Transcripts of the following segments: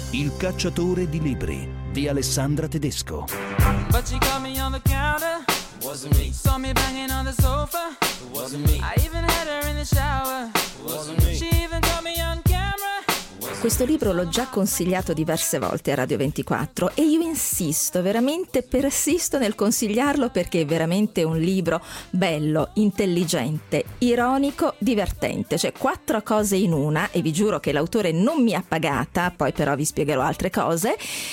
Il cacciatore di libri di Alessandra Tedesco. But she caught me on the counter. It wasn't me. Saw me banging on the sofa. It wasn't me. I even had her in the shower. It wasn't me. She even caught me on camera. Questo libro l'ho già consigliato diverse volte a Radio 24 e io insisto, veramente persisto nel consigliarlo perché è veramente un libro bello, intelligente, ironico, divertente, cioè 4 cose in una, e vi giuro che l'autore non mi ha pagata, poi però vi spiegherò altre cose,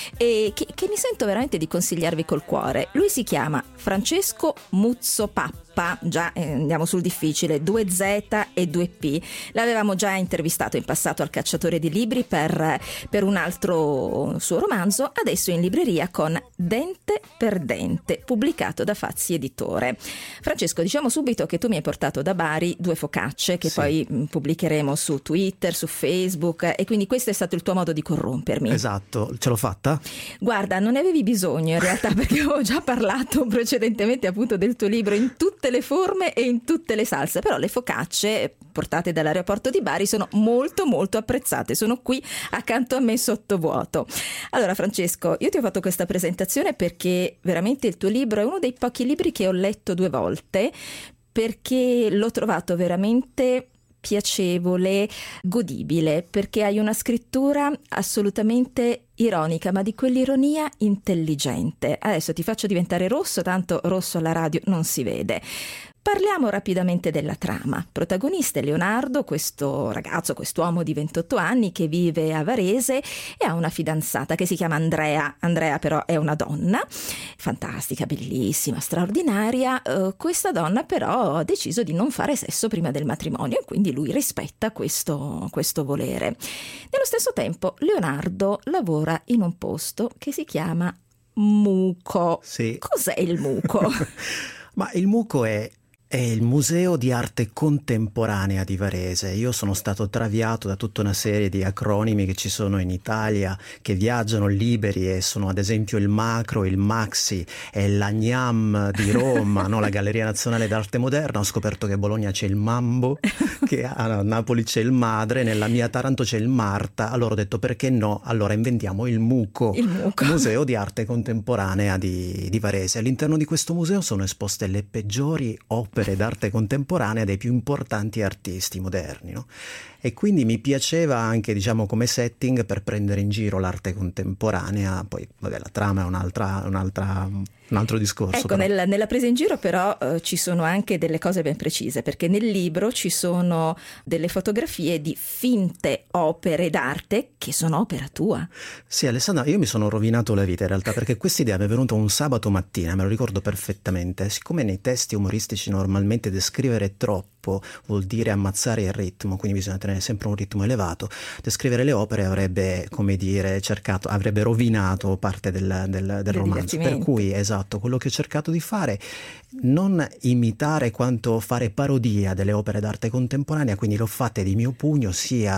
e che mi sento veramente di consigliarvi col cuore. Lui si chiama Francesco Muzzo Pappa. Già andiamo sul difficile, 2 Z e 2 P. L'avevamo già intervistato in passato al Cacciatore di Libri per un altro suo romanzo, adesso in libreria con Dente per Dente, pubblicato da Fazzi Editore. Francesco, diciamo subito che tu mi hai portato da Bari 2 focacce che poi pubblicheremo su Twitter, su Facebook, e quindi questo è stato il tuo modo di corrompermi. Esatto, ce l'ho fatta? Guarda, non ne avevi bisogno in realtà, perché avevo già parlato precedentemente appunto del tuo libro in tutte le forme e in tutte le salse, però le focacce portate dall'aeroporto di Bari sono molto molto apprezzate, sono qui accanto a me sottovuoto. Allora Francesco, io ti ho fatto questa presentazione perché veramente il tuo libro è uno dei pochi libri che ho letto 2 volte, perché l'ho trovato veramente piacevole, godibile, perché hai una scrittura assolutamente ironica, ma di quell'ironia intelligente. Adesso ti faccio diventare rosso, tanto rosso alla radio non si vede. Parliamo rapidamente della trama. Protagonista è Leonardo, questo ragazzo, quest'uomo di 28 anni che vive a Varese e ha una fidanzata che si chiama Andrea. Andrea però è una donna, fantastica, bellissima, straordinaria. Questa donna però ha deciso di non fare sesso prima del matrimonio e quindi lui rispetta questo volere. Nello stesso tempo Leonardo lavora in un posto che si chiama Muco. Sì. Cos'è il Muco? Ma il Muco è il Museo di Arte Contemporanea di Varese. Io sono stato traviato da tutta una serie di acronimi che ci sono in Italia, che viaggiano liberi, e sono ad esempio il Macro, il Maxi e la GNAM di Roma, no? La Galleria Nazionale d'Arte Moderna. Ho scoperto che a Bologna c'è il Mambo, che a Napoli c'è il Madre, nella mia Taranto c'è il Marta. Allora ho detto perché no? Allora inventiamo il Muco, Museo di Arte Contemporanea di Varese. All'interno di questo museo sono esposte le peggiori opere d'arte contemporanea dei più importanti artisti moderni, no? E quindi mi piaceva anche, diciamo, come setting per prendere in giro l'arte contemporanea. Poi vabbè, la trama è un altro discorso. Ecco, nella presa in giro però ci sono anche delle cose ben precise, perché nel libro ci sono delle fotografie di finte opere d'arte che sono opera tua. Sì, Alessandra, io mi sono rovinato la vita in realtà, perché questa idea mi è venuta un sabato mattina, me lo ricordo perfettamente. Siccome nei testi umoristici normalmente descrivere troppo vuol dire ammazzare il ritmo, quindi bisogna tenere sempre un ritmo elevato, descrivere le opere avrebbe, come dire, avrebbe rovinato parte del romanzo. Per cui, esatto, quello che ho cercato di fare, non imitare quanto fare parodia delle opere d'arte contemporanea, quindi l'ho fatte di mio pugno, sia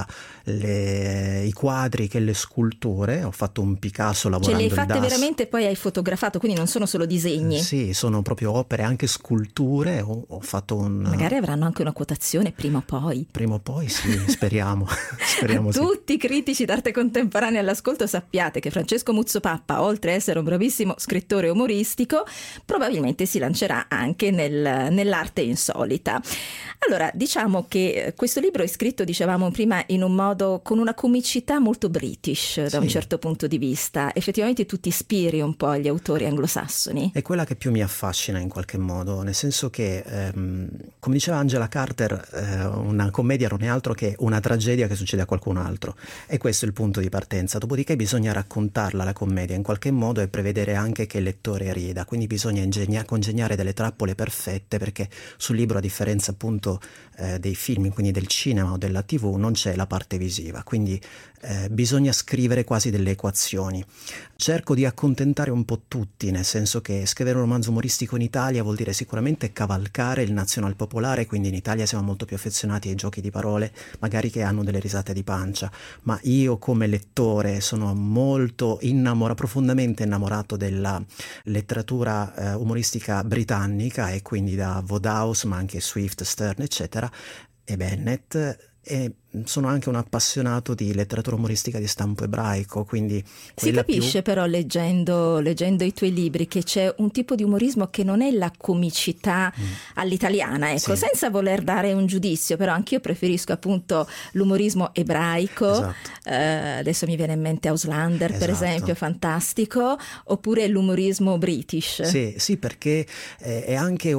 i quadri che le sculture. Ho fatto un Picasso lavorando il le hai fatte DAS. veramente, poi hai fotografato, quindi non sono solo disegni. Sì, sono proprio opere, anche sculture. Ho fatto magari avranno anche una quotazione prima o poi. Prima o poi, sì, speriamo. Speriamo. Tutti i critici d'arte contemporanea all'ascolto, sappiate che Francesco Muzzo Pappa, oltre a essere un bravissimo scrittore umoristico, probabilmente si lancerà anche nell'arte insolita. Allora, diciamo che questo libro è scritto, dicevamo prima, in un modo con una comicità molto british da un certo punto di vista. Effettivamente tu ti ispiri un po' agli autori anglosassoni. È quella che più mi affascina in qualche modo, nel senso che, come diceva Angela Carter, una commedia non è altro che una tragedia che succede a qualcun altro, e questo è il punto di partenza. Dopodiché bisogna raccontarla la commedia in qualche modo e prevedere anche che il lettore rida, quindi bisogna congegnare delle trappole perfette, perché sul libro, a differenza appunto dei film, quindi del cinema o della TV, non c'è la parte visiva, quindi bisogna scrivere quasi delle equazioni. Cerco di accontentare un po' tutti, nel senso che scrivere un romanzo umoristico in Italia vuol dire sicuramente cavalcare il nazionalpopolare, quindi in Italia siamo molto più affezionati ai giochi di parole, magari che hanno delle risate di pancia, ma io come lettore sono molto profondamente innamorato della letteratura umoristica britannica, e quindi da Wodehouse, ma anche Swift, Stern, eccetera, e Bennett, e sono anche un appassionato di letteratura umoristica di stampo ebraico, quindi si capisce però leggendo i tuoi libri che c'è un tipo di umorismo che non è la comicità all'italiana, ecco, Sì. senza voler dare un giudizio, però anch'io preferisco appunto l'umorismo ebraico. Esatto. Adesso mi viene in mente Auslander, per Esatto. esempio, fantastico, oppure l'umorismo british. Sì, perché è anche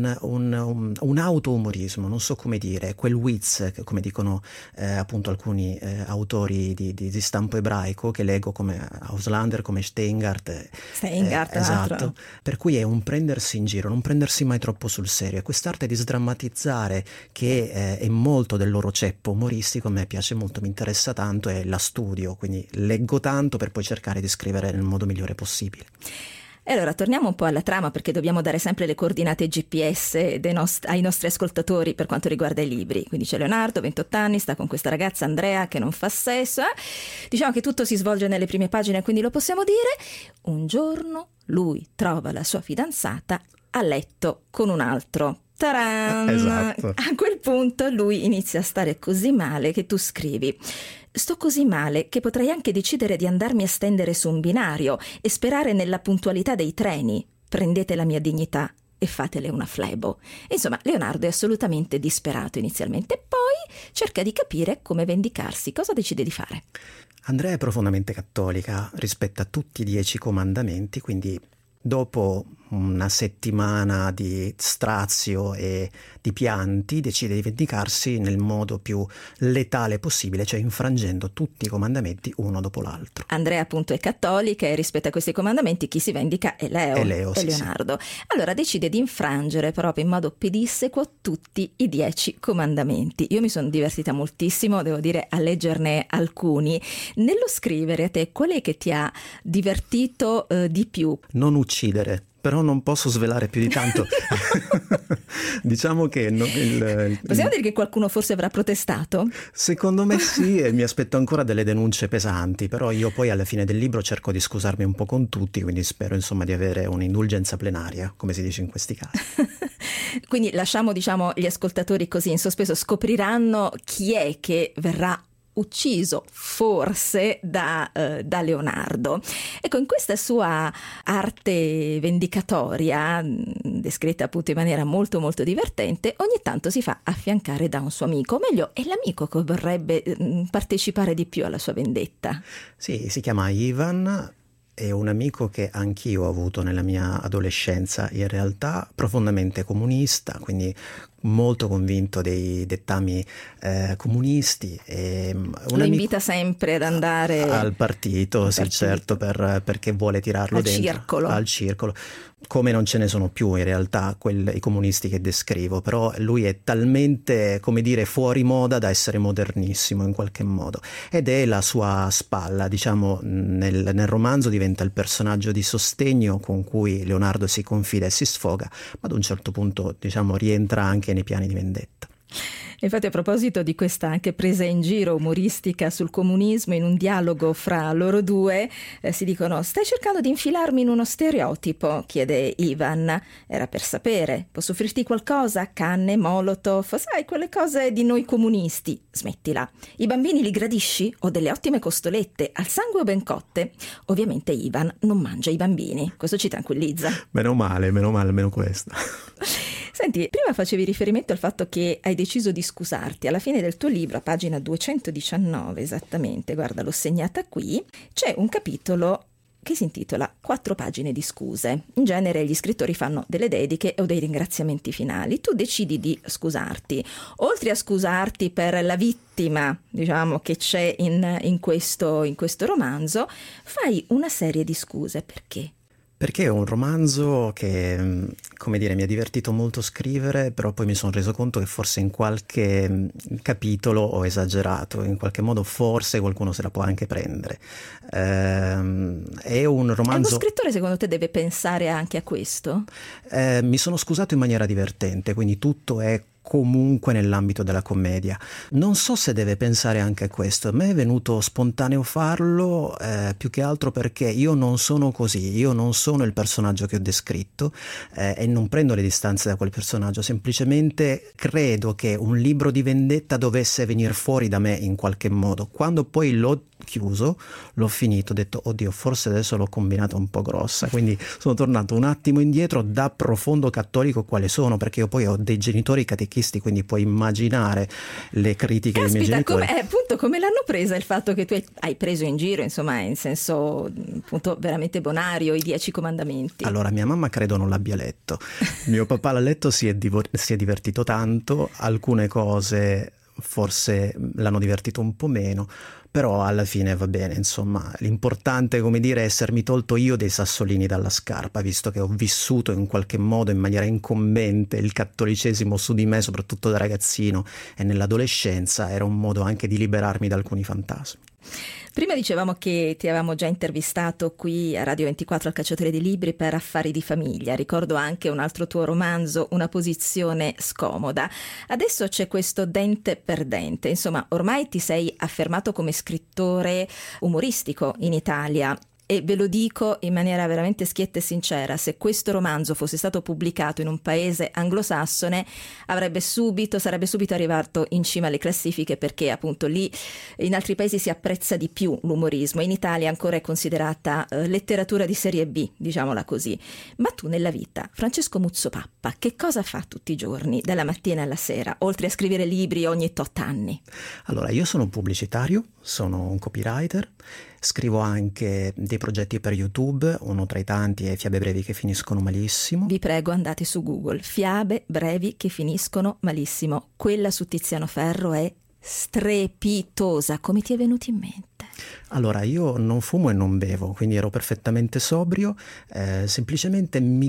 un auto-umorismo, non so come dire, quel witz, come dicono appunto alcuni autori di stampo ebraico che leggo, come Auslander, come Steingart, esatto, per cui è un prendersi in giro, non prendersi mai troppo sul serio. E quest'arte di sdrammatizzare che è molto del loro ceppo umoristico, a me piace molto, mi interessa tanto e la studio, quindi leggo tanto per poi cercare di scrivere nel modo migliore possibile. E allora torniamo un po' alla trama, perché dobbiamo dare sempre le coordinate GPS ai nostri ascoltatori per quanto riguarda i libri. Quindi c'è Leonardo, 28 anni, sta con questa ragazza Andrea che non fa sesso. Diciamo che tutto si svolge nelle prime pagine, quindi lo possiamo dire. Un giorno lui trova la sua fidanzata a letto con un altro. Taran! Esatto. A quel punto lui inizia a stare così male che tu scrivi: sto così male che potrei anche decidere di andarmi a stendere su un binario e sperare nella puntualità dei treni. Prendete la mia dignità e fatele una flebo. Insomma, Leonardo è assolutamente disperato inizialmente, poi cerca di capire come vendicarsi. Cosa decide di fare? Andrea è profondamente cattolica, rispetta tutti i 10 comandamenti, quindi dopo una settimana di strazio e di pianti decide di vendicarsi nel modo più letale possibile, cioè infrangendo tutti i comandamenti uno dopo l'altro. Andrea appunto è cattolica e rispetta questi comandamenti, chi si vendica è Leo, sì, Leonardo. Sì. Allora decide di infrangere proprio in modo pedissequo tutti i 10 comandamenti. Io mi sono divertita moltissimo, devo dire, a leggerne alcuni. Nello scrivere, a te qual è che ti ha divertito di più? Non uccidere. Però non posso svelare più di tanto. Diciamo che possiamo dire che qualcuno forse avrà protestato? Secondo me sì, e mi aspetto ancora delle denunce pesanti, però io poi alla fine del libro cerco di scusarmi un po' con tutti, quindi spero insomma di avere un'indulgenza plenaria, come si dice in questi casi. Quindi lasciamo, diciamo, gli ascoltatori così in sospeso, scopriranno chi è che verrà ucciso forse da Leonardo. Ecco, in questa sua arte vendicatoria, descritta appunto in maniera molto molto divertente, ogni tanto si fa affiancare da un suo amico, o meglio è l'amico che vorrebbe partecipare di più alla sua vendetta. Sì, si chiama Ivan. È un amico che anch'io ho avuto nella mia adolescenza, in realtà profondamente comunista, quindi molto convinto dei dettami comunisti. Lo invita sempre ad andare al partito, sì, certo, perché vuole tirarlo dentro al circolo. Come non ce ne sono più in realtà i comunisti che descrivo, però lui è talmente, come dire, fuori moda da essere modernissimo in qualche modo, ed è la sua spalla, diciamo, nel romanzo diventa il personaggio di sostegno con cui Leonardo si confida e si sfoga, ma ad un certo punto, diciamo, rientra anche nei piani di vendetta. Infatti, a proposito di questa anche presa in giro umoristica sul comunismo, in un dialogo fra loro due si dicono: stai cercando di infilarmi in uno stereotipo? Chiede Ivan. Era per sapere, posso offrirti qualcosa? Canne, molotov, sai, quelle cose di noi comunisti. Smettila. I bambini li gradisci? Ho delle ottime costolette, al sangue o ben cotte? Ovviamente Ivan non mangia i bambini, questo ci tranquillizza. Meno male, almeno questo. Senti, prima facevi riferimento al fatto che hai deciso di scusarti. Alla fine del tuo libro, a pagina 219 esattamente, guarda, l'ho segnata qui, c'è un capitolo che si intitola 4 pagine di scuse. In genere gli scrittori fanno delle dediche o dei ringraziamenti finali. Tu decidi di scusarti. Oltre a scusarti per la vittima, diciamo, che c'è in questo romanzo, fai una serie di scuse. Perché? Perché è un romanzo che, come dire, mi ha divertito molto scrivere, però poi mi sono reso conto che forse in qualche capitolo ho esagerato, in qualche modo forse qualcuno se la può anche prendere. È un romanzo... Lo scrittore secondo te deve pensare anche a questo? Mi sono scusato in maniera divertente, quindi tutto è comunque nell'ambito della commedia. Non so se deve pensare anche a questo. A me è venuto spontaneo farlo più che altro perché io non sono così, io non sono il personaggio che ho descritto e non prendo le distanze da quel personaggio, semplicemente credo che un libro di vendetta dovesse venire fuori da me in qualche modo. Quando poi l'ho chiuso, l'ho finito, ho detto oddio, forse adesso l'ho combinata un po' grossa, quindi sono tornato un attimo indietro. Da profondo cattolico quale sono, perché io poi ho dei genitori catechisti, quindi puoi immaginare le critiche dei miei genitori. Appunto, come l'hanno presa il fatto che tu hai preso in giro, insomma, in senso appunto veramente bonario, i 10 comandamenti? Allora, mia mamma credo non l'abbia letto, mio papà l'ha letto, si è divertito tanto, alcune cose forse l'hanno divertito un po' meno, però alla fine va bene, insomma, l'importante, come dire, è essermi tolto io dei sassolini dalla scarpa, visto che ho vissuto in qualche modo in maniera incombente il cattolicesimo su di me, soprattutto da ragazzino e nell'adolescenza. Era un modo anche di liberarmi da alcuni fantasmi. Prima dicevamo che ti avevamo già intervistato qui a Radio 24 al Cacciatore di Libri per Affari di Famiglia. Ricordo anche un altro tuo romanzo, Una posizione scomoda. Adesso c'è questo Dente per Dente. Insomma, ormai ti sei affermato come scrittore umoristico in Italia. E ve lo dico in maniera veramente schietta e sincera, se questo romanzo fosse stato pubblicato in un paese anglosassone sarebbe subito arrivato in cima alle classifiche, perché appunto lì in altri paesi si apprezza di più l'umorismo, in Italia ancora è considerata letteratura di serie B, diciamola così. Ma tu nella vita, Francesco Muzzopappa, che cosa fa tutti i giorni, dalla mattina alla sera, oltre a scrivere libri ogni tot anni? Allora, io sono un pubblicitario, sono un copywriter, scrivo anche dei progetti per YouTube, uno tra i tanti è Fiabe brevi che finiscono malissimo. Vi prego, andate su Google, Fiabe brevi che finiscono malissimo. Quella su Tiziano Ferro è strepitosa. Come ti è venuto in mente? Allora, io non fumo e non bevo, quindi ero perfettamente sobrio, semplicemente mi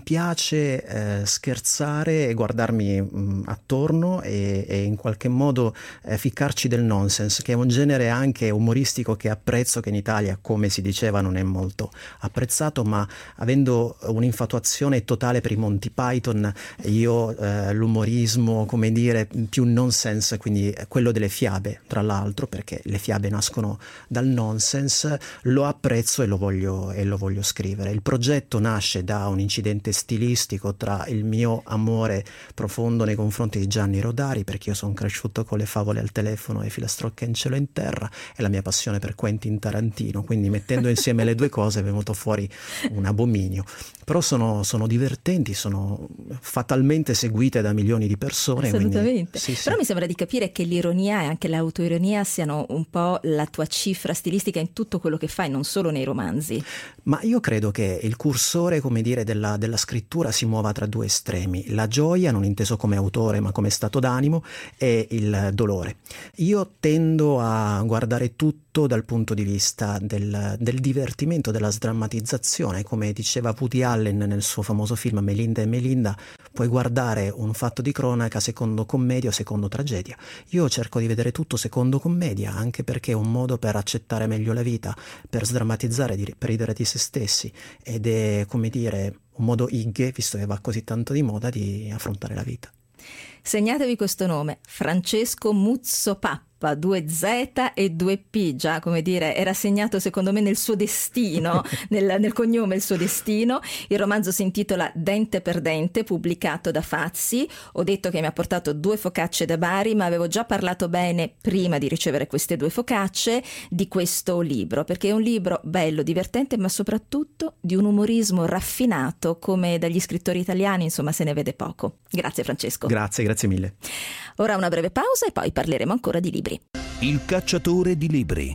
piace scherzare e guardarmi attorno e in qualche modo ficcarci del nonsense, che è un genere anche umoristico che apprezzo, che in Italia, come si diceva, non è molto apprezzato, ma avendo un'infatuazione totale per i Monty Python, io l'umorismo, come dire, più nonsense, quindi quello delle fiabe, tra l'altro, perché le fiabe nascono dal nonsense, lo apprezzo e lo voglio scrivere. Il progetto nasce da un incidente stilistico tra il mio amore profondo nei confronti di Gianni Rodari, perché io sono cresciuto con le favole al telefono e Filastrocche in cielo e in terra, e la mia passione per Quentin Tarantino, quindi mettendo insieme le due cose è venuto fuori un abominio. Però sono divertenti, sono fatalmente seguite da milioni di persone. Assolutamente. Quindi, sì. Però mi sembra di capire che l'ironia e anche l'autoironia siano un po' la tua cifra stilistica in tutto quello che fai, non solo nei romanzi. Ma io credo che il cursore, come dire, della scrittura si muova tra due estremi: la gioia, non inteso come autore ma come stato d'animo, e il dolore. Io tendo a guardare tutto dal punto di vista del divertimento, della sdrammatizzazione. Come diceva Woody Allen nel suo famoso film Melinda e Melinda, puoi guardare un fatto di cronaca secondo commedia o secondo tragedia. Io cerco di vedere tutto secondo commedia, anche perché è un modo per accettare meglio la vita, per sdrammatizzare, per ridere di se stessi, ed è, come dire, un modo Igge, visto che va così tanto di moda, di affrontare la vita. Segnatevi questo nome, Francesco Muzzopappa, 2 Z e 2 P, già, come dire, era segnato secondo me nel suo destino, nel cognome il suo destino. Il romanzo si intitola Dente per Dente, pubblicato da Fazzi. Ho detto che mi ha portato 2 focacce da Bari, ma avevo già parlato bene, prima di ricevere queste 2 focacce, di questo libro, perché è un libro bello, divertente, ma soprattutto di un umorismo raffinato, come dagli scrittori italiani, insomma, se ne vede poco. Grazie Francesco. Grazie mille. Ora una breve pausa e poi parleremo ancora di libri. Il Cacciatore di Libri.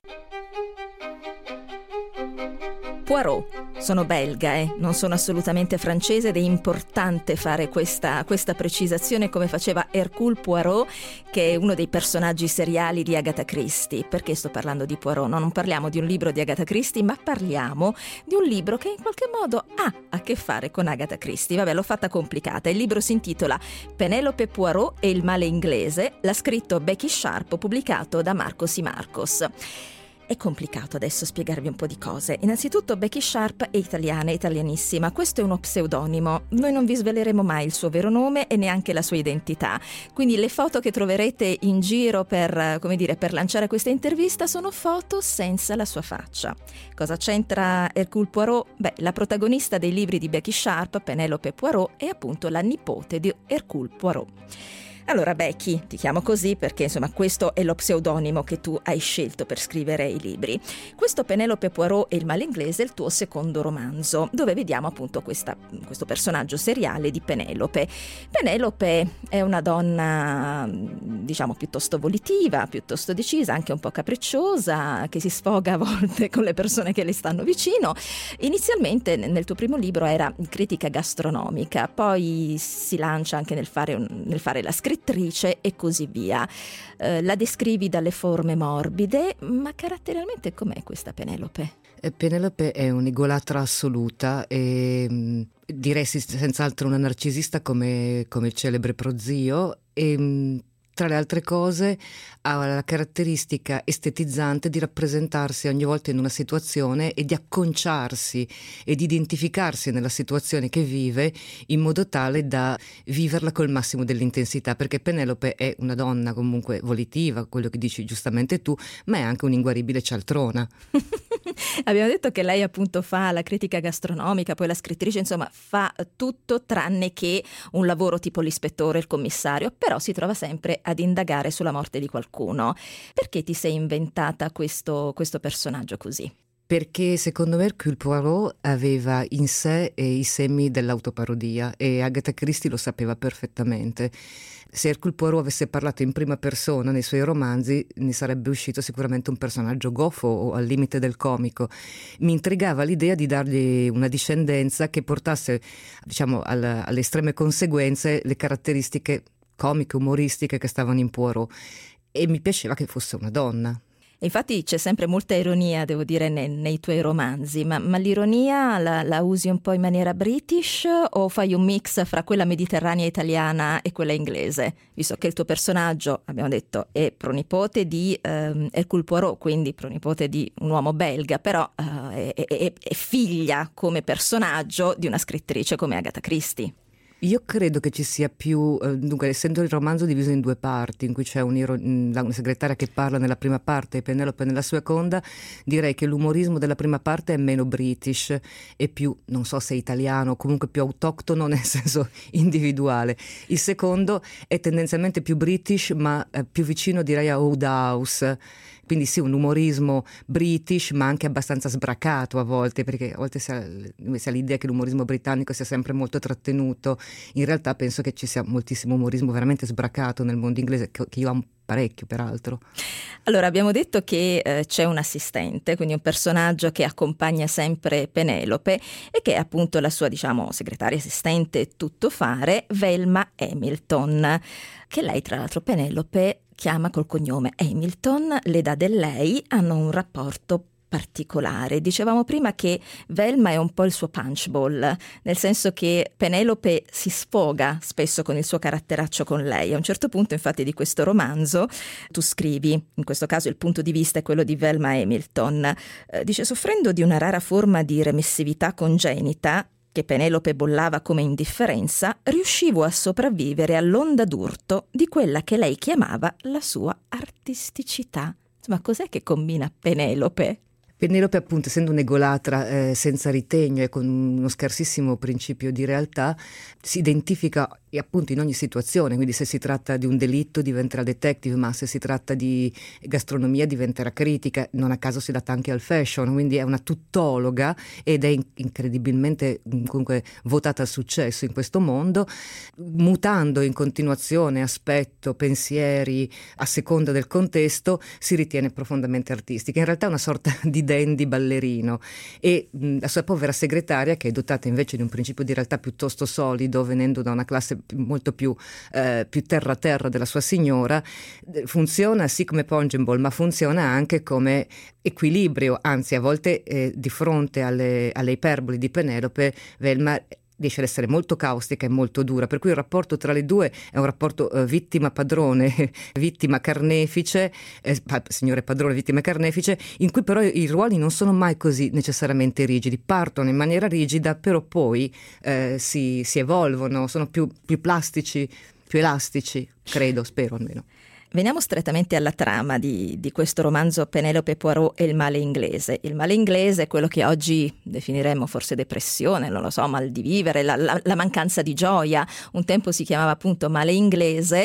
Poirot. Sono belga, non sono assolutamente francese, ed è importante fare questa precisazione, come faceva Hercule Poirot, che è uno dei personaggi seriali di Agatha Christie. Perché sto parlando di Poirot? No, non parliamo di un libro di Agatha Christie, ma parliamo di un libro che in qualche modo ha a che fare con Agatha Christie. Vabbè, l'ho fatta complicata. Il libro si intitola Penelope Poirot e il male inglese, l'ha scritto Becky Sharp, pubblicato da Marcos y Marcos. È complicato adesso spiegarvi un po' di cose. Innanzitutto Becky Sharp è italiana, italianissima. Questo è uno pseudonimo. Noi non vi sveleremo mai il suo vero nome e neanche la sua identità. Quindi le foto che troverete in giro per lanciare questa intervista sono foto senza la sua faccia. Cosa c'entra Hercule Poirot? Beh, la protagonista dei libri di Becky Sharp, Penelope Poirot, è appunto la nipote di Hercule Poirot. Allora Becky, ti chiamo così perché insomma questo è lo pseudonimo che tu hai scelto per scrivere i libri. Questo Penelope Poirot e il male inglese è il tuo secondo romanzo, dove vediamo appunto questo personaggio seriale di Penelope. Penelope è una donna, diciamo, piuttosto volitiva, piuttosto decisa, anche un po' capricciosa, che si sfoga a volte con le persone che le stanno vicino. Inizialmente nel tuo primo libro era critica gastronomica, poi si lancia anche nel fare la scrittrice e così via. La descrivi dalle forme morbide, ma caratterialmente com'è questa Penelope? Penelope è un'egolatra assoluta e direi senz'altro una narcisista come il celebre prozio e tra le altre cose ha la caratteristica estetizzante di rappresentarsi ogni volta in una situazione e di acconciarsi ed identificarsi nella situazione che vive in modo tale da viverla col massimo dell'intensità, perché Penelope è una donna comunque volitiva, quello che dici giustamente tu, ma è anche un'inguaribile cialtrona. Abbiamo detto che lei appunto fa la critica gastronomica, poi la scrittrice, insomma fa tutto tranne che un lavoro tipo l'ispettore, il commissario, però si trova sempre ad indagare sulla morte di qualcuno. Perché ti sei inventata questo personaggio così? Perché secondo me Hercule Poirot aveva in sé i semi dell'autoparodia e Agatha Christie lo sapeva perfettamente. Se Hercule Poirot avesse parlato in prima persona nei suoi romanzi ne sarebbe uscito sicuramente un personaggio goffo o al limite del comico. Mi intrigava l'idea di dargli una discendenza che portasse, diciamo, alle estreme conseguenze le caratteristiche comiche, umoristiche che stavano in Poirot, e mi piaceva che fosse una donna. Infatti c'è sempre molta ironia, devo dire, nei tuoi romanzi, ma l'ironia la usi un po' in maniera british o fai un mix fra quella mediterranea italiana e quella inglese? Visto che il tuo personaggio, abbiamo detto, è pronipote di Hercule Poirot, quindi pronipote di un uomo belga, però è figlia come personaggio di una scrittrice come Agatha Christie. Io credo che ci sia più, dunque, essendo il romanzo diviso in due parti, in cui c'è una segretaria che parla nella prima parte e Penelope nella seconda, direi che l'umorismo della prima parte è meno british e più, non so se italiano, comunque più autoctono nel senso individuale. Il secondo è tendenzialmente più british, ma più vicino direi a Wodehouse. Quindi sì, un umorismo british, ma anche abbastanza sbracato a volte, perché a volte si ha l'idea che l'umorismo britannico sia sempre molto trattenuto. In realtà penso che ci sia moltissimo umorismo veramente sbracato nel mondo inglese, che io amo parecchio peraltro. Allora, abbiamo detto che c'è un assistente, quindi un personaggio che accompagna sempre Penelope e che è appunto la sua, diciamo, segretaria assistente tuttofare, Velma Hamilton, che lei tra l'altro Penelope chiama col cognome Hamilton, le dà del lei, hanno un rapporto particolare. Dicevamo prima che Velma è un po' il suo punchball, nel senso che Penelope si sfoga spesso con il suo caratteraccio con lei. A un certo punto, infatti, di questo romanzo tu scrivi, in questo caso il punto di vista è quello di Velma Hamilton, dice: soffrendo di una rara forma di remissività congenita, che Penelope bollava come indifferenza, riuscivo a sopravvivere all'onda d'urto di quella che lei chiamava la sua artisticità. Ma cos'è che combina Penelope? Penelope, appunto, essendo un'egolatra senza ritegno e con uno scarsissimo principio di realtà, si identifica appunto in ogni situazione, quindi se si tratta di un delitto diventerà detective, ma se si tratta di gastronomia diventerà critica, non a caso si adatta anche al fashion, quindi è una tuttologa ed è incredibilmente comunque votata al successo in questo mondo, mutando in continuazione aspetto, pensieri a seconda del contesto, si ritiene profondamente artistica. In realtà è una sorta di dandy ballerino e la sua povera segretaria, che è dotata invece di un principio di realtà piuttosto solido, venendo da una classe molto più terra a terra della sua signora, funziona sì come punching ball, ma funziona anche come equilibrio, anzi a volte di fronte alle iperboli di Penelope, Velma riesce ad essere molto caustica e molto dura, per cui il rapporto tra le due è un rapporto vittima-padrone, vittima-carnefice, signore padrone, vittima-carnefice, in cui però i ruoli non sono mai così necessariamente rigidi, partono in maniera rigida, però poi si evolvono, sono più plastici, più elastici, credo, spero almeno. Veniamo strettamente alla trama di questo romanzo Penelope Poirot e il male inglese. Il male inglese è quello che oggi definiremmo forse depressione, non lo so, mal di vivere, la mancanza di gioia. Un tempo si chiamava appunto male inglese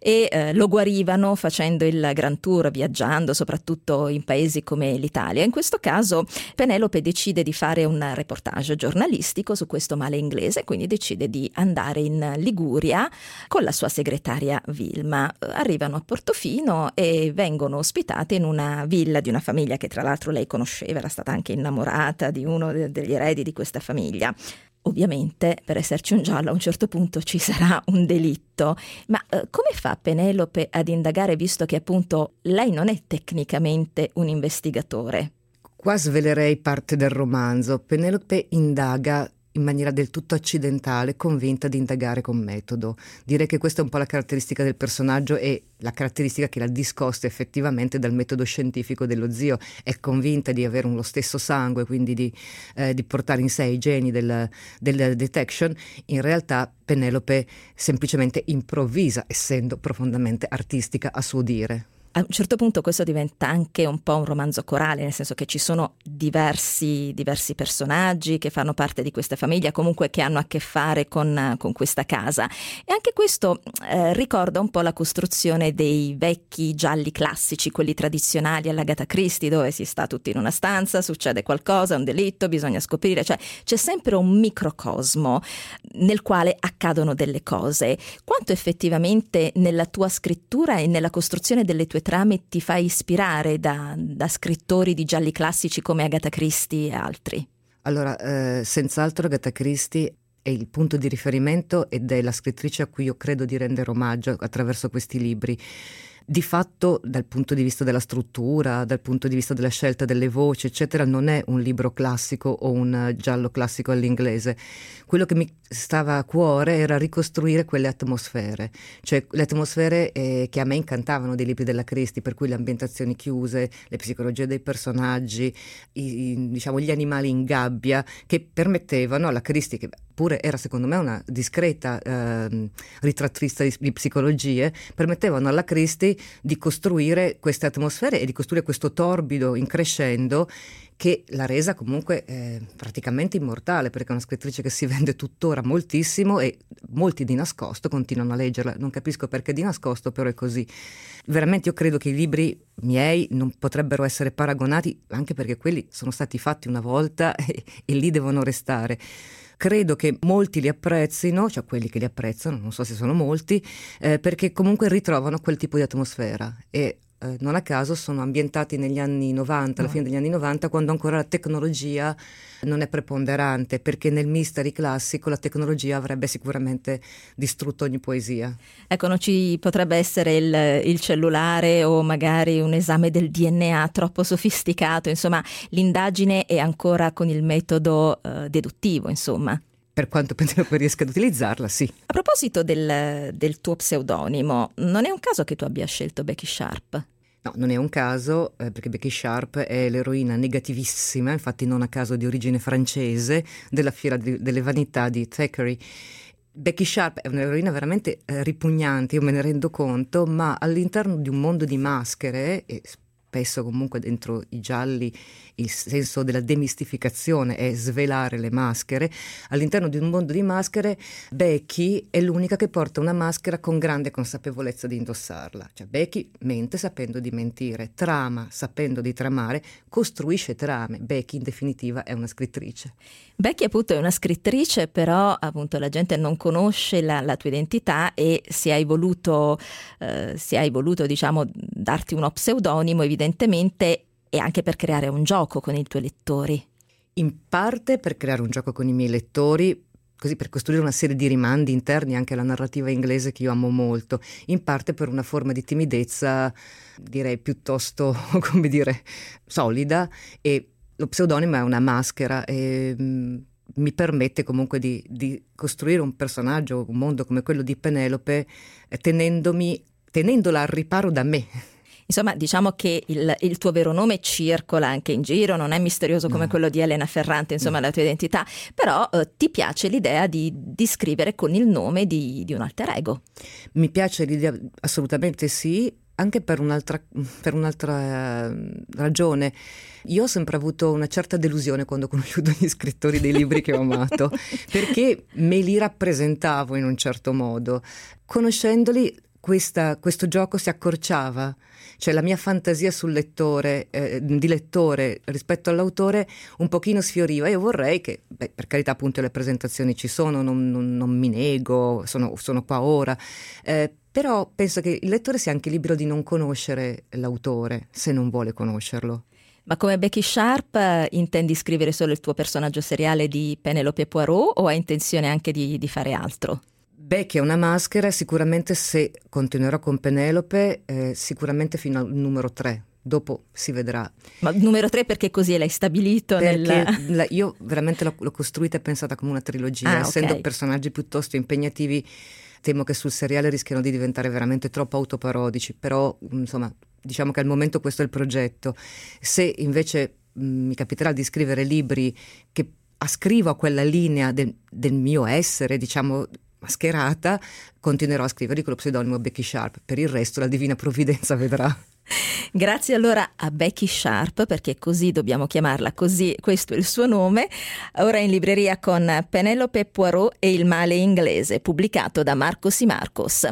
e lo guarivano facendo il grand tour, viaggiando soprattutto in paesi come l'Italia. In questo caso Penelope decide di fare un reportage giornalistico su questo male inglese, quindi decide di andare in Liguria con la sua segretaria Vilma. Arrivano a Portofino e vengono ospitate in una villa di una famiglia che tra l'altro lei conosceva, era stata anche innamorata di uno degli eredi di questa famiglia. Ovviamente, per esserci un giallo, a un certo punto ci sarà un delitto. Ma come fa Penelope ad indagare, visto che appunto lei non è tecnicamente un investigatore? Qua svelerei parte del romanzo. Penelope indaga in maniera del tutto accidentale, convinta di indagare con metodo. Direi che questa è un po' la caratteristica del personaggio e la caratteristica che la discosta effettivamente dal metodo scientifico dello zio. È convinta di avere lo stesso sangue, quindi di portare in sé i geni del detection. In realtà Penelope semplicemente improvvisa, essendo profondamente artistica a suo dire. A un certo punto questo diventa anche un po' un romanzo corale, nel senso che ci sono diversi personaggi che fanno parte di questa famiglia, comunque che hanno a che fare con questa casa. E anche questo ricorda un po' la costruzione dei vecchi gialli classici, quelli tradizionali all'Agatha Christie, dove si sta tutti in una stanza, succede qualcosa, un delitto, bisogna scoprire, cioè c'è sempre un microcosmo nel quale accadono delle cose. Quanto effettivamente nella tua scrittura e nella costruzione delle tue trame ti fai ispirare da scrittori di gialli classici come Agatha Christie e altri? Allora, senz'altro Agatha Christie è il punto di riferimento ed è la scrittrice a cui io credo di rendere omaggio attraverso questi libri. Di fatto, dal punto di vista della struttura, dal punto di vista della scelta delle voci, eccetera, non è un libro classico o un giallo classico all'inglese. Quello che mi stava a cuore era ricostruire quelle atmosfere, cioè le atmosfere che a me incantavano dei libri della Christie, per cui le ambientazioni chiuse, le psicologie dei personaggi, diciamo gli animali in gabbia, che permettevano alla Christie, che pure era secondo me una discreta ritrattrice di psicologie, permettevano alla Christie di costruire queste atmosfere e di costruire questo torbido in crescendo che l'ha resa comunque praticamente immortale, perché è una scrittrice che si vende tuttora moltissimo e molti di nascosto continuano a leggerla. Non capisco perché di nascosto, però è così. Veramente io credo che i libri miei non potrebbero essere paragonati, anche perché quelli sono stati fatti una volta e lì devono restare. Credo che molti li apprezzino, cioè quelli che li apprezzano, non so se sono molti, perché comunque ritrovano quel tipo di atmosfera e non a caso sono ambientati negli anni 90, alla fine degli anni 90, quando ancora la tecnologia non è preponderante, perché nel mystery classico la tecnologia avrebbe sicuramente distrutto ogni poesia. Ecco, non ci potrebbe essere il cellulare o magari un esame del DNA troppo sofisticato, insomma l'indagine è ancora con il metodo deduttivo, insomma. Per quanto Penelope riesca ad utilizzarla, sì. A proposito del tuo pseudonimo, non è un caso che tu abbia scelto Becky Sharp? No, non è un caso, perché Becky Sharp è l'eroina negativissima, infatti non a caso di origine francese, della Fiera delle Vanità di Thackeray. Becky Sharp è un'eroina veramente ripugnante, io me ne rendo conto, ma all'interno di un mondo di maschere, e spesso comunque dentro i gialli il senso della demistificazione è svelare le maschere, all'interno di un mondo di maschere Becky è l'unica che porta una maschera con grande consapevolezza di indossarla, cioè Becky mente sapendo di mentire, trama sapendo di tramare, costruisce trame. Becky in definitiva è una scrittrice. Becky appunto è una scrittrice, però appunto la gente non conosce la tua identità e se hai voluto diciamo darti uno pseudonimo evidentemente e anche per creare un gioco con i tuoi lettori. In parte per creare un gioco con i miei lettori, così per costruire una serie di rimandi interni anche alla narrativa inglese che io amo molto, in parte per una forma di timidezza direi piuttosto, come dire, solida, e lo pseudonimo è una maschera e mi permette comunque di costruire un personaggio, un mondo come quello di Penelope, tenendola al riparo da me. Insomma, diciamo che il tuo vero nome circola anche in giro, non è misterioso come quello di Elena Ferrante, insomma, la tua identità, però ti piace l'idea di scrivere con il nome di un alter ego? Mi piace l'idea, assolutamente sì, anche per un'altra ragione. Io ho sempre avuto una certa delusione quando ho conosciuto gli scrittori dei libri che ho amato, perché me li rappresentavo in un certo modo. Conoscendoli, questo gioco si accorciava, cioè la mia fantasia sul lettore, di lettore rispetto all'autore un pochino sfioriva. Io vorrei che, per carità, appunto le presentazioni ci sono, non mi nego, sono qua ora, però penso che il lettore sia anche libero di non conoscere l'autore se non vuole conoscerlo. Ma come Becky Sharp intendi scrivere solo il tuo personaggio seriale di Penelope Poirot o hai intenzione anche di fare altro? Becky è una maschera, sicuramente se continuerò con Penelope, sicuramente fino al numero 3. Dopo si vedrà. Ma numero 3 perché così l'hai stabilito? Perché io veramente l'ho costruita e pensata come una trilogia, essendo personaggi piuttosto impegnativi. Temo che sul seriale rischiano di diventare veramente troppo autoparodici, però insomma diciamo che al momento questo è il progetto. Se invece mi capiterà di scrivere libri che ascrivo a quella linea del mio essere, diciamo mascherata, continuerò a scrivere con lo pseudonimo Becky Sharp. Per il resto la divina provvidenza vedrà. Grazie allora a Becky Sharp, perché così dobbiamo chiamarla, così questo è il suo nome. Ora in libreria con Penelope Poirot e il male inglese, pubblicato da Marcos y Marcos.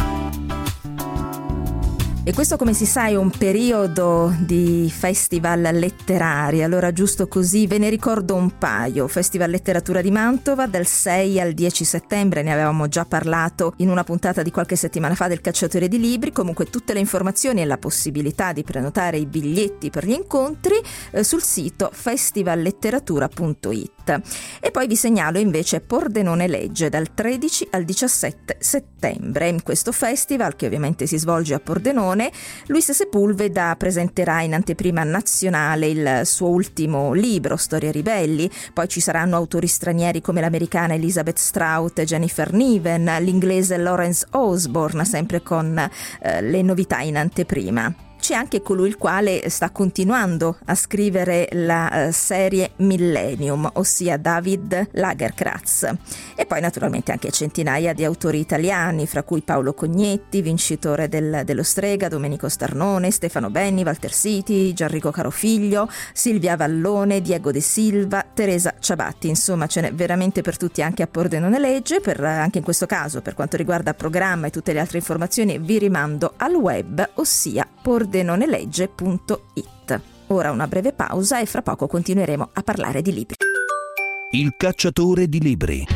E questo, come si sa, è un periodo di festival letterari, allora giusto così ve ne ricordo un paio. Festival Letteratura di Mantova dal 6 al 10 settembre, ne avevamo già parlato in una puntata di qualche settimana fa del Cacciatore di Libri. Comunque tutte le informazioni e la possibilità di prenotare i biglietti per gli incontri sul sito festivalletteratura.it. E poi vi segnalo invece Pordenone Legge dal 13 al 17 settembre. In questo festival, che ovviamente si svolge a Pordenone, Luis Sepulveda presenterà in anteprima nazionale il suo ultimo libro, Storie ribelli. Poi ci saranno autori stranieri come l'americana Elizabeth Strout e Jennifer Niven, l'inglese Lawrence Osborne, sempre con le novità in anteprima. C'è anche colui il quale sta continuando a scrivere la serie Millennium, ossia David Lagerkratz. E poi naturalmente anche centinaia di autori italiani, fra cui Paolo Cognetti, vincitore dello Strega, Domenico Starnone, Stefano Benni, Walter Siti, Gianrico Carofiglio, Silvia Vallone, Diego De Silva, Teresa Ciabatti. Insomma, ce n'è veramente per tutti anche a Pordenone Legge. Anche in questo caso, per quanto riguarda programma e tutte le altre informazioni, vi rimando al web, ossia pordenonelegge.it. Ora una breve pausa e fra poco continueremo a parlare di libri. Il Cacciatore di Libri.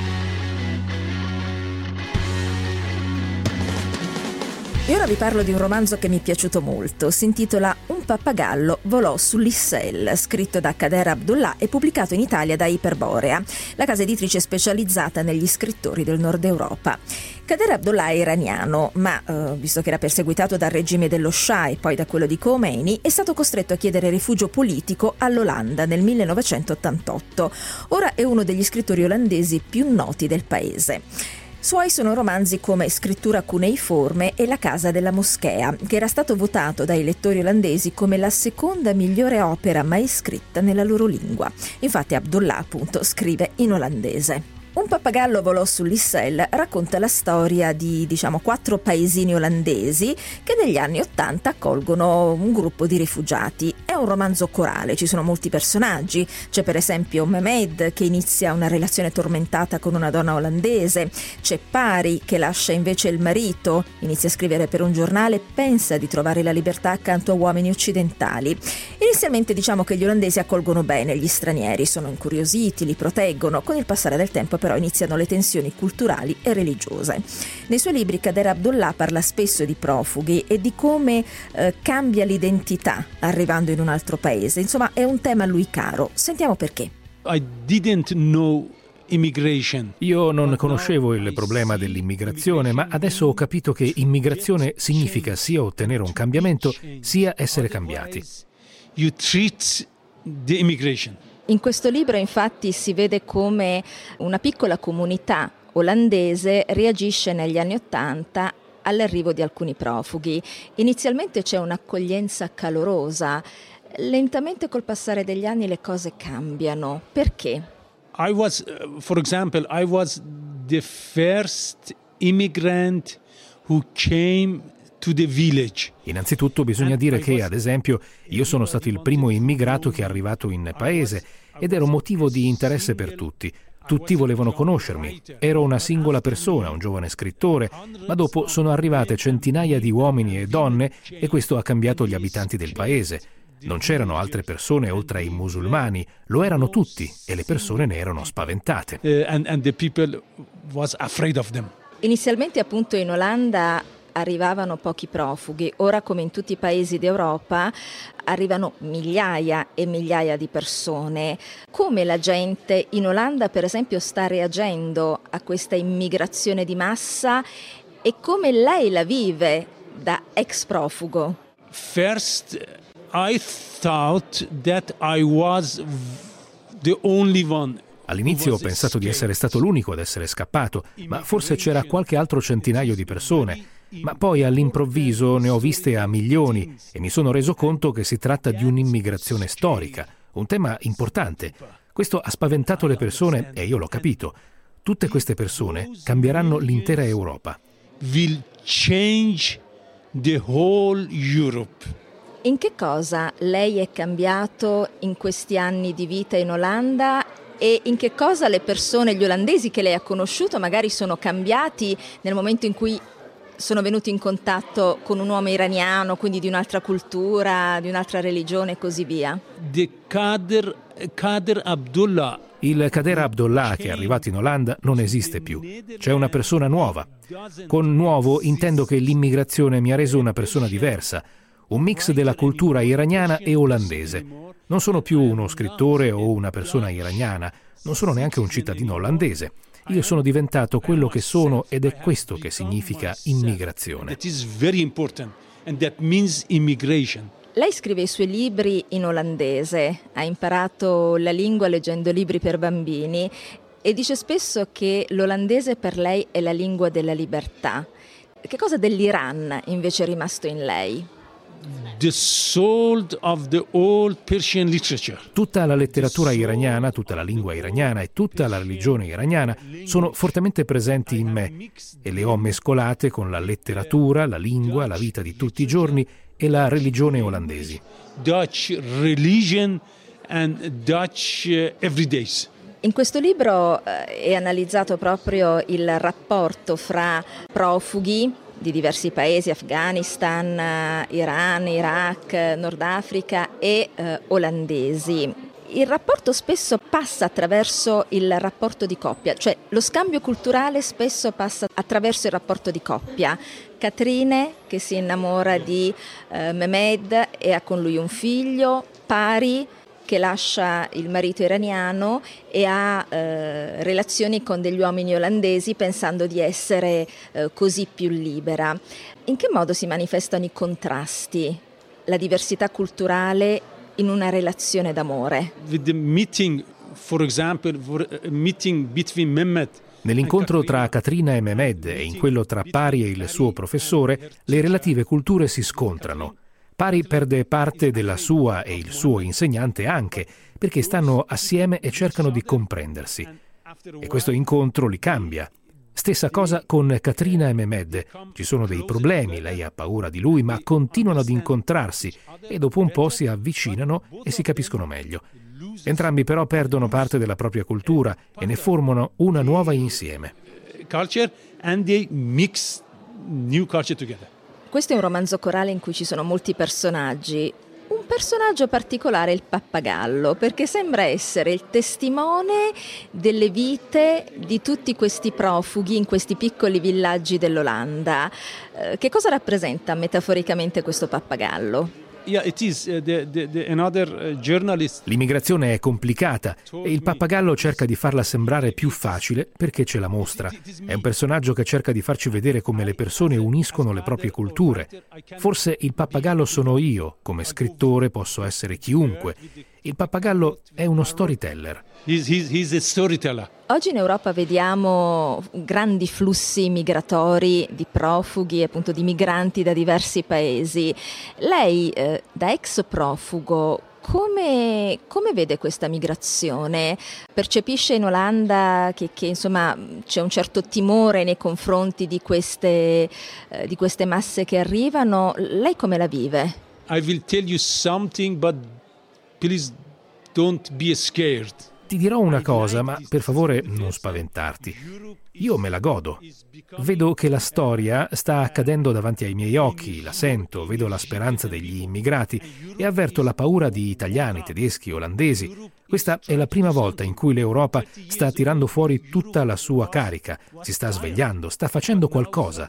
E ora vi parlo di un romanzo che mi è piaciuto molto. Si intitola Un pappagallo volò sull'Issel, scritto da Kader Abdullah e pubblicato in Italia da Iperborea, la casa editrice specializzata negli scrittori del Nord Europa. Kader Abdullah è iraniano, ma visto che era perseguitato dal regime dello Shah e poi da quello di Khomeini, è stato costretto a chiedere rifugio politico all'Olanda nel 1988. Ora è uno degli scrittori olandesi più noti del paese. Suoi sono romanzi come Scrittura cuneiforme e La casa della moschea, che era stato votato dai lettori olandesi come la seconda migliore opera mai scritta nella loro lingua. Infatti Abdullah, appunto, scrive in olandese. Un pappagallo volò sull'Issel racconta la storia di, 4 paesini olandesi che negli anni '80 accolgono un gruppo di rifugiati. È un romanzo corale, ci sono molti personaggi. C'è per esempio Mehmed, che inizia una relazione tormentata con una donna olandese. C'è Pari, che lascia invece il marito, inizia a scrivere per un giornale, pensa di trovare la libertà accanto a uomini occidentali. Inizialmente diciamo che gli olandesi accolgono bene gli stranieri, sono incuriositi, li proteggono. Con il passare del tempo però iniziano le tensioni culturali e religiose. Nei suoi libri Kader Abdullah parla spesso di profughi e di come cambia l'identità arrivando in un altro paese. Insomma, è un tema a lui caro. Sentiamo perché. I didn't know immigration. Io non conoscevo il problema dell'immigrazione, ma adesso ho capito che immigrazione significa sia ottenere un cambiamento, sia essere cambiati. You treat the immigration. In questo libro infatti si vede come una piccola comunità olandese reagisce negli anni '80 all'arrivo di alcuni profughi. Inizialmente c'è un'accoglienza calorosa, lentamente col passare degli anni le cose cambiano. Perché? I was the first immigrant who came to the village. Innanzitutto bisogna dire che, ad esempio, io sono stato il primo immigrato che è arrivato in paese ed ero motivo di interesse per tutti. Tutti volevano conoscermi. Ero una singola persona, un giovane scrittore, ma dopo sono arrivate centinaia di uomini e donne e questo ha cambiato gli abitanti del paese. Non c'erano altre persone oltre ai musulmani, lo erano tutti e le persone ne erano spaventate. And the people was afraid of them. Inizialmente appunto in Olanda arrivavano pochi profughi, ora come in tutti i paesi d'Europa arrivano migliaia e migliaia di persone. Come la gente in Olanda per esempio sta reagendo a questa immigrazione di massa e come lei la vive da ex profugo? First I thought that I was the only one. All'inizio ho pensato di essere stato l'unico ad essere scappato, ma forse c'era qualche altro centinaio di persone. Ma poi all'improvviso ne ho viste a milioni e mi sono reso conto che si tratta di un'immigrazione storica, un tema importante. Questo ha spaventato le persone e io l'ho capito. Tutte queste persone cambieranno l'intera Europa. Will change the whole Europe. In che cosa lei è cambiato in questi anni di vita in Olanda e in che cosa le persone, gli olandesi che lei ha conosciuto magari sono cambiati nel momento in cui sono venuti in contatto con un uomo iraniano, quindi di un'altra cultura, di un'altra religione e così via? The Kader Abdullah. Il Kader Abdullah che è arrivato in Olanda non esiste più. C'è una persona nuova. Con nuovo intendo che l'immigrazione mi ha reso una persona diversa, un mix della cultura iraniana e olandese. Non sono più uno scrittore o una persona iraniana, non sono neanche un cittadino olandese. Io sono diventato quello che sono ed è questo che significa immigrazione. That is very important and that means immigration. Lei scrive i suoi libri in olandese, ha imparato la lingua leggendo libri per bambini e dice spesso che l'olandese per lei è la lingua della libertà. Che cosa dell'Iran invece è rimasto in lei? The soul of the old Persian literature. Tutta la letteratura iraniana, tutta la lingua iraniana e tutta la religione iraniana sono fortemente presenti in me e le ho mescolate con la letteratura, la lingua, la vita di tutti i giorni e la religione olandesi. Dutch religion and Dutch everydays. In questo libro è analizzato proprio il rapporto fra profughi di diversi paesi, Afghanistan, Iran, Iraq, Nord Africa e olandesi. Il rapporto spesso passa attraverso il rapporto di coppia, cioè lo scambio culturale spesso passa attraverso il rapporto di coppia. Katrine che si innamora di Mehmed e ha con lui un figlio, Pari che lascia il marito iraniano e ha relazioni con degli uomini olandesi pensando di essere così più libera. In che modo si manifestano i contrasti, la diversità culturale in una relazione d'amore? With the meeting, for example, meeting between Mehmet. Nell'incontro tra Katrina e Mehmed e in quello tra Pari e il suo professore, le relative culture si scontrano. Pari perde parte della sua e il suo insegnante anche, perché stanno assieme e cercano di comprendersi. E questo incontro li cambia. Stessa cosa con Katrina e Mehmed. Ci sono dei problemi, lei ha paura di lui, ma continuano ad incontrarsi e dopo un po' si avvicinano e si capiscono meglio. Entrambi però perdono parte della propria cultura e ne formano una nuova insieme. Culture and they mix new culture together. Questo è un romanzo corale in cui ci sono molti personaggi. Un personaggio particolare è il pappagallo, perché sembra essere il testimone delle vite di tutti questi profughi in questi piccoli villaggi dell'Olanda. Che cosa rappresenta metaforicamente questo pappagallo? Yeah, it is another journalist. L'immigrazione è complicata e il pappagallo cerca di farla sembrare più facile perché ce la mostra. È un personaggio che cerca di farci vedere come le persone uniscono le proprie culture. Forse il pappagallo sono io, come scrittore posso essere chiunque Il pappagallo è uno storyteller. He's a storyteller. Oggi in Europa vediamo grandi flussi migratori di profughi, appunto di migranti da diversi paesi. Lei, da ex profugo, come vede questa migrazione? Percepisce in Olanda che insomma c'è un certo timore nei confronti di queste masse che arrivano? Lei come la vive? I will tell you something, but please don't be scared. Ti dirò una cosa, ma per favore non spaventarti. Io me la godo. Vedo che la storia sta accadendo davanti ai miei occhi, la sento, vedo la speranza degli immigrati e avverto la paura di italiani, tedeschi, olandesi. Questa è la prima volta in cui l'Europa sta tirando fuori tutta la sua carica, si sta svegliando, sta facendo qualcosa.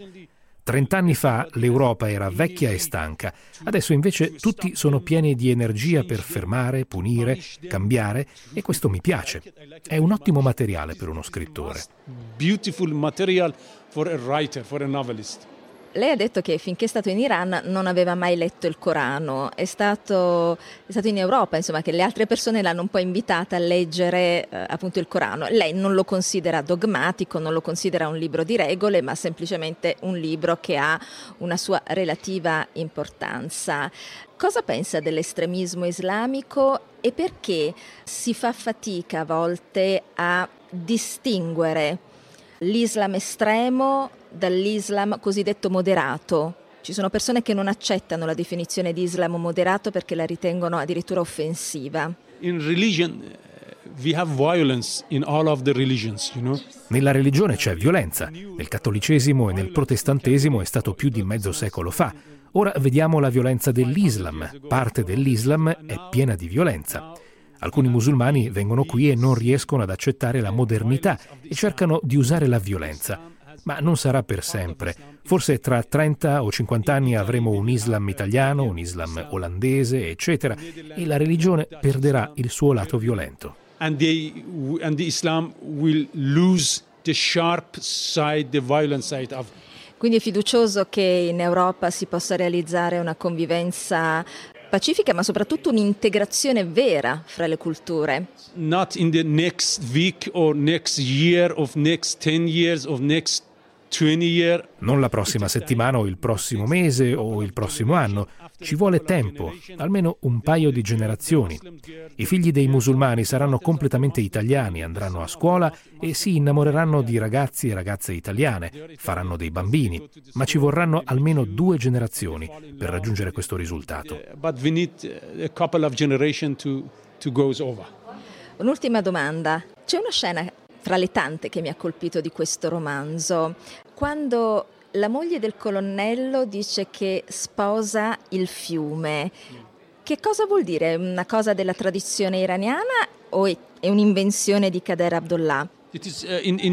30 anni fa l'Europa era vecchia e stanca, adesso invece tutti sono pieni di energia per fermare, punire, cambiare, e questo mi piace. È un ottimo materiale per uno scrittore. Beautiful material for a writer, for a novelist. Lei ha detto che finché è stato in Iran non aveva mai letto il Corano, è stato in Europa, insomma, che le altre persone l'hanno un po' invitata a leggere appunto il Corano. Lei non lo considera dogmatico, non lo considera un libro di regole, ma semplicemente un libro che ha una sua relativa importanza. Cosa pensa dell'estremismo islamico e perché si fa fatica a volte a distinguere l'Islam estremo dall'Islam cosiddetto moderato? Ci sono persone che non accettano la definizione di Islam moderato perché la ritengono addirittura offensiva. In religion we have violence in all of the religions, you know? Nella religione c'è violenza. Nel cattolicesimo e nel protestantesimo è stato più di mezzo secolo fa. Ora vediamo la violenza dell'Islam. Parte dell'Islam è piena di violenza. Alcuni musulmani vengono qui e non riescono ad accettare la modernità e cercano di usare la violenza. Ma non sarà per sempre. Forse tra 30 o 50 anni avremo un Islam italiano, un Islam olandese, eccetera, e la religione perderà il suo lato violento. And the Islam will lose the sharp side, the violent side of. Quindi è fiducioso che in Europa si possa realizzare una convivenza pacifica, ma soprattutto un'integrazione vera fra le culture. Not in the next week or next year or next 10 years or next 20 years. Non la prossima settimana o il prossimo mese o il prossimo anno. Ci vuole tempo, almeno un paio di generazioni. I figli dei musulmani saranno completamente italiani, andranno a scuola e si innamoreranno di ragazzi e ragazze italiane, faranno dei bambini, ma ci vorranno almeno 2 generazioni per raggiungere questo risultato. But we need a couple of generations to go over. Un'ultima domanda. C'è una scena fra le tante che mi ha colpito di questo romanzo, quando la moglie del colonnello dice che sposa il fiume. Che cosa vuol dire? È una cosa della tradizione iraniana o è un'invenzione di Kader Abdullah? It is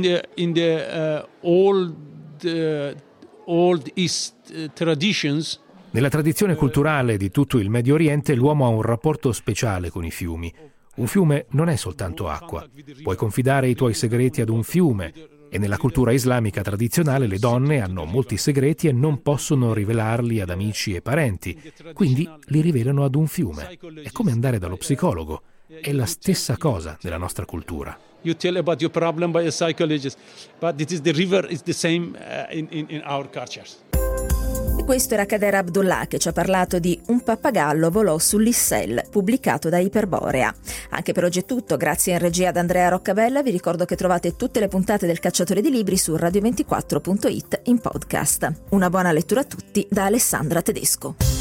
in the old East traditions. Nella tradizione culturale di tutto il Medio Oriente l'uomo ha un rapporto speciale con i fiumi. Un fiume non è soltanto acqua. Puoi confidare i tuoi segreti ad un fiume. E nella cultura islamica tradizionale le donne hanno molti segreti e non possono rivelarli ad amici e parenti, quindi li rivelano ad un fiume. È come andare dallo psicologo. È la stessa cosa nella nostra cultura. You tell about your problem by a psychologist, but the river is the same in our cultures. Questo era Kader Abdullah che ci ha parlato di Un pappagallo volò sull'Issel, pubblicato da Iperborea. Anche per oggi è tutto, grazie in regia ad Andrea Roccabella. Vi ricordo che trovate tutte le puntate del Cacciatore di Libri su radio24.it in podcast. Una buona lettura a tutti da Alessandra Tedesco.